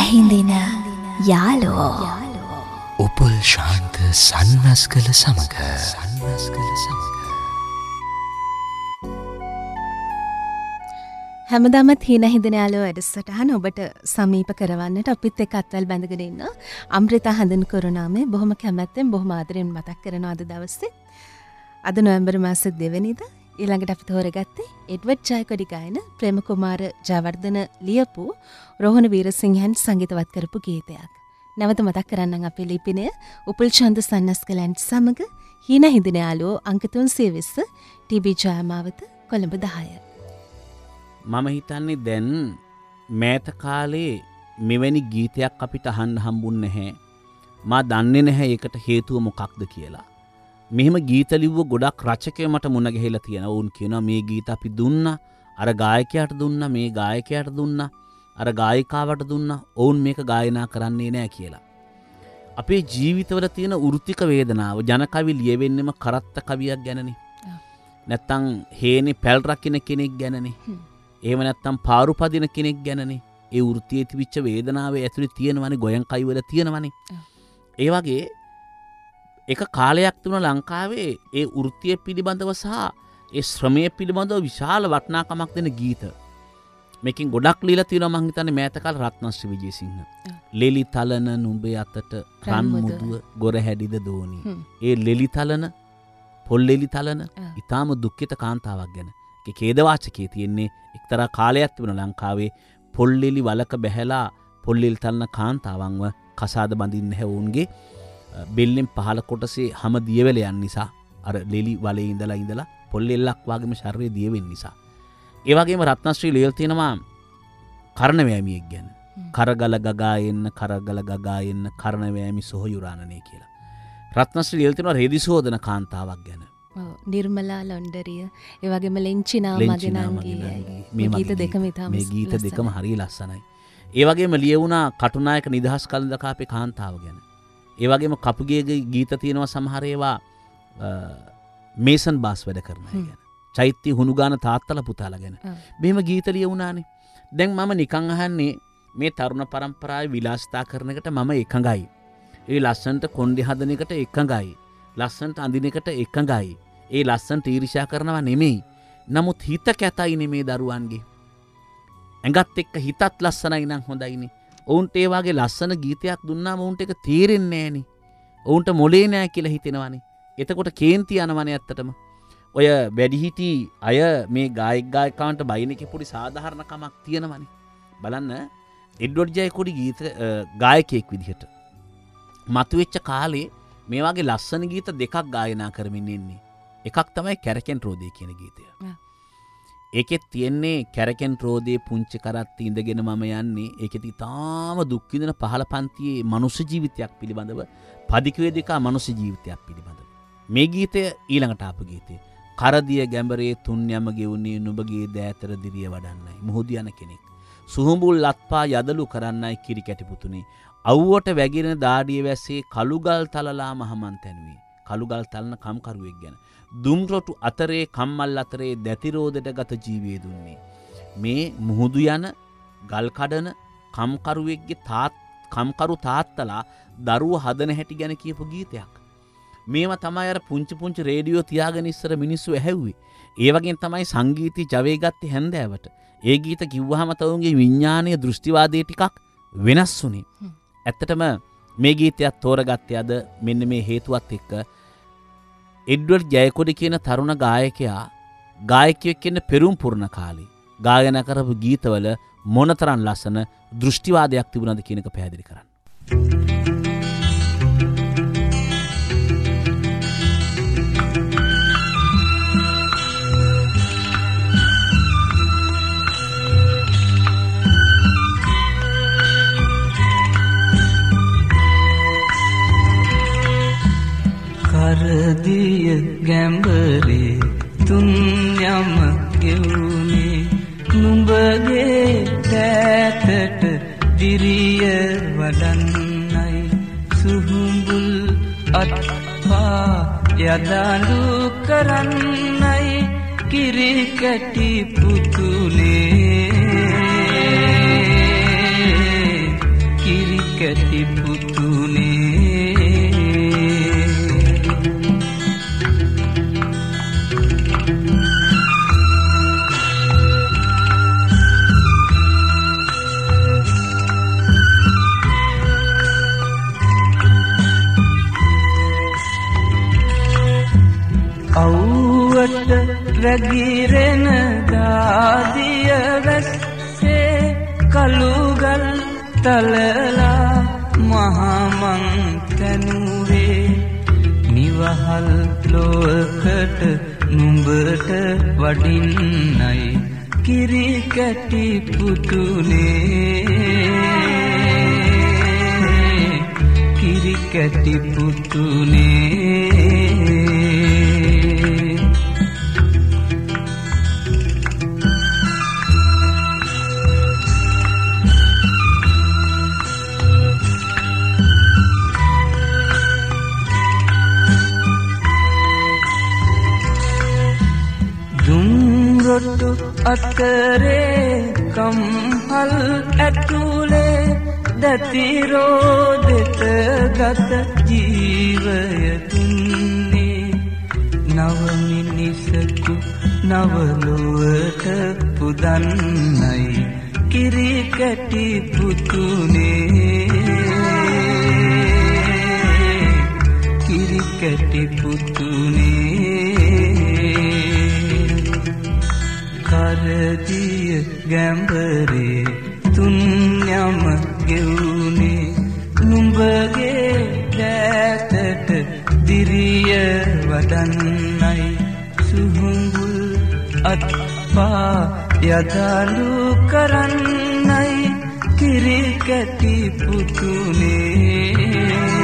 හිඳින යාලෝ උපුල් ශාන්ත සන්නස්කල සමග හැමදාමත් හීන හිඳින යාලෝ වැඩසටහන ඔබට සමීප කරවන්නට අපිත් එක්ක අත්වල් බැඳගෙන ඉන්න අම්රිතා හඳුන් කරුණාමේ බොහොම කැමැත්තෙන් බොහොම ආදරෙන් මතක් කරනවා අද දවසේ. අද නොවැම්බර් මාසෙ 2 වෙනිදා ඊළඟට අපි තෝරගත්තේ එඩ්වඩ් ජයකොඩි ගායන ප්‍රේම කුමාර ජයවර්ධන ලියපු රෝහණ වීරසිංහන් සංගීතවත් කරපු ගීතයක්. නැවත මතක් කරන්නම් අපේ ලිපිනය උපුල් ඡන්ද සන්නස්කලන් සමග හීන හිඳින යාලෝ අංක 320 ටීබී ජයමාවත කොළඹ 10. මම හිතන්නේ දැන් මෑත කාලේ මෙවැනි ගීතයක් අපිට අහන්න හම්බුන්නේ නැහැ. මා දන්නේ නැහැ ඒකට හේතුව මොකක්ද කියලා. මෙහෙම ගීත ලිව්ව ගොඩක් රචකයෝ මට මුණ ගැහිලා තියෙනවා. වුන් කියනවා මේ ගීත අපි දුන්නා, අර ගායකයාට දුන්නා, මේ ගායකයාට දුන්නා, අර ගායිකාවට දුන්නා. ඔවුන් මේක ගායනා කරන්නේ නැහැ කියලා. අපේ ජීවිතවල තියෙන වෘත්තික වේදනාව ජනකවි ලියවෙන්නෙම කරත්ත කවියක් ගැනනේ. නැත්තම් හේනේ පැල් රකින්න කෙනෙක් ගැනනේ. එහෙම නැත්තම් පාරු පදින කෙනෙක් ගැනනේ. ඒ වෘත්තියේ තිබිච්ච වේදනාවේ ඇතුලේ තියෙනවනේ ගොයන් කයිවල තියෙනවනේ. ඒ වගේ එක කාලයක් තිබුණා ලංකාවේ ඒ වෘත්තිය පිළිබඳව සහ ඒ ශ්‍රමය පිළිබඳව විශාල වටිනාකමක් දෙන ගීත. මේකෙන් ගොඩක් লীලා තියෙනවා මං හිතන්නේ මෑත කාලේ රත්නශ්‍රී විජේසිංහ. ලෙලි තලන නුඹේ අතට රන් මුදුව ගොර හැදිද දෝනි. ඒ ලෙලි තලන පොල් ලෙලි තලන ඊටාම දුක්ඛිත කාන්තාවක් ගැන. ඒකේ ඛේදවාචකයේ තියෙන්නේ එක්තරා කාලයක් තිබුණා ලංකාවේ පොල් ලෙලි වලක බැහැලා පොල් ලෙලි තලන කාන්තාවන්ව කසාද බඳින්න හැවුන්ගේ බෙල්ලෙන් පහළ කොටසේ හැම දියවැල යන නිසා අර ලෙලි වලේ ඉඳලා පොල් එල්ලක් වගේම ශරීරය දිය වෙන්න නිසා. ඒ වගේම රත්නශ්‍රී ලියලා තියෙනවා කර්ණවැමියෙක් ගැන. කරගල ගගා එන්න කර්ණවැමි සොහයුරානනේ කියලා. රත්නශ්‍රී ලියලා තියෙනවා රේදිසෝදන කාන්තාවක් ගැන. ඔව් නිර්මලා ලොන්ඩරිය ඒ වගේම ලෙන්චිනා මගේ නංගී මේ ගීත දෙකම ඉතාම මේ ගීත දෙකම හරිය ලස්සනයි. ඒ වගේම ලියුණා කටුනායක නිදහස් කලඳකාපේ කාන්තාව ගැන. ඒ වගේම කපුගේ ගීත තියෙනවා සමහර ඒවා මේසන් බාස් වැඩ කරන අය ගැන. චෛත්‍ය හුණුගාන තාත්තලා පුතාලා ගැන. මෙහෙම ගීත ලියුණානේ. දැන් මම නිකන් අහන්නේ මේ තරුණ පරම්පරාවේ විලාසිතා කරන එකට මම එකඟයි. ඒ ලස්සන්ට කොණ්ඩේ හදන එකට එකඟයි. ලස්සන්ට අඳින එකට එකඟයි. ඒ ලස්සන්ට ඊර්ෂ්‍යා කරනවා නෙමෙයි. නමුත් හිත කැතයි නෙමේ දරුවන්ගේ. ඇඟත් එක්ක හිතත් ලස්සනයි නම් හොඳයිනේ. ඔවුන්ට ඒ වගේ ලස්සන ගීතයක් දුන්නාම ඔවුන්ට ඒක තේරෙන්නේ නැහනේ. ඔවුන්ට මොලේ නැහැ කියලා හිතෙනවානේ. එතකොට කේන්ති යනවනේ ඇත්තටම. ඔය වැඩිහිටි අය මේ ගායකයන්ට බයින එකේ පොඩි සාධාරණකමක් තියෙනවනේ. බලන්න එඩ්වඩ් ජයකොඩි ගීත ගායකයෙක් විදිහට මතුවෙච්ච කාලේ මේ වගේ ලස්සන ගීත දෙකක් ගායනා කරමින් ඉන්නේ. එකක් තමයි කැරකෙන් රෝදේ කියන ගීතය. ඒකෙත් තියෙන්නේ කැරකෙන් රෝදේ පුංචි කරත් ඉඳගෙන මම යන්නේ. ඒකෙත් ඊටාම දුක් විඳින පහළ පන්තියේ මනුෂ්‍ය ජීවිතයක් පිළිබඳව පදිකවේදිකා මනුෂ්‍ය ජීවිතයක් පිළිබඳව. මේ ගීතය ඊළඟට ආපු ගීතය. කරදිය ගැඹරේ තුන් යම ගෙවුනේ නුඹගේ දෑතර දිරිය වඩන්නයි. මුහුදු යන කෙනෙක්. සුහුඹුල් ලත්පා යදලු කරන්නයි කිරි කැටි පුතුනේ. අවුවට වැగిරෙන දාඩිය වැස්සේ කළුගල් තලලා මහමන් තැනුවේ. කළුගල් තලන කම්කරුවෙක් ගැන. දුම්රොටු අතරේ කම්මල් අතරේ දැතිරෝදට ගත ජීවිය දුන්නේ. මේ මුහුදු යන ගල් කඩන කම්කරුවෙක්ගේ කම්කරු තාත්තලා දරුව හදන හැටි ගැන කියපු ගීතයක්. මේවා තමයි අර පුංචි රේඩියෝ තියාගෙන ඉස්සර මිනිස්සු ඇහැව්වේ. ඒ වගේම තමයි සංගීතي ජවයේ ගත්තේ හැන්දෑවට. ඒ ගීත කිව්වහම තවුන්ගේ විඥානීය දෘෂ්ටිවාදයේ ටිකක් වෙනස් වුණේ. ඇත්තටම මේ ගීතයත් තෝරගත්තේ අද මෙන්න මේ හේතුවත් එක්ක එඩ්වඩ් ජයකොඩි කියන තරුණ ගායකයා ගායකයෙක් වෙන්න පෙරම් පුරන කාලේ ගායනා කරපු ගීතවල මොනතරම් ලස්සන දෘෂ්ටිවාදයක් තිබුණාද කියන එක පැහැදිලි කරන්න. කරදිය ගැඹරේ තුන් යම ගෙවුනේ නුඹගේ දෑතට දිරිය වඩන්නයි සුහුඹුල් අත්පා යදලු කරන්නයි කිරි කැටි පුතුනේ රැගිරෙන දාදිය වැස්සේ කළුගල් තලලා මහමන් තැනුවේ නිවහල් ලෝකට නුඹට වඩින්නයි කිරි කැටි පුතුනේ කිරි කැටි පුතුනේ දුම්රොට්ටු අතරේ කම්හල් ඇතුලේ දතිරෝදෙත ගත ජීවය දුන්නේ නව මිනිසකු නවලොවට පුදන්නයි කිරි කැටි පුතුනේ කිරි කැටි පුතුනේ කරදිය ගැඹරේ තුන් යම ගෙවුනේ නුඹගේ දෑතට දිරිය වඩන්නයි සුහුඹුල් අත්පා යදලු කරන්නයි කිරි කැටි පුතුනේ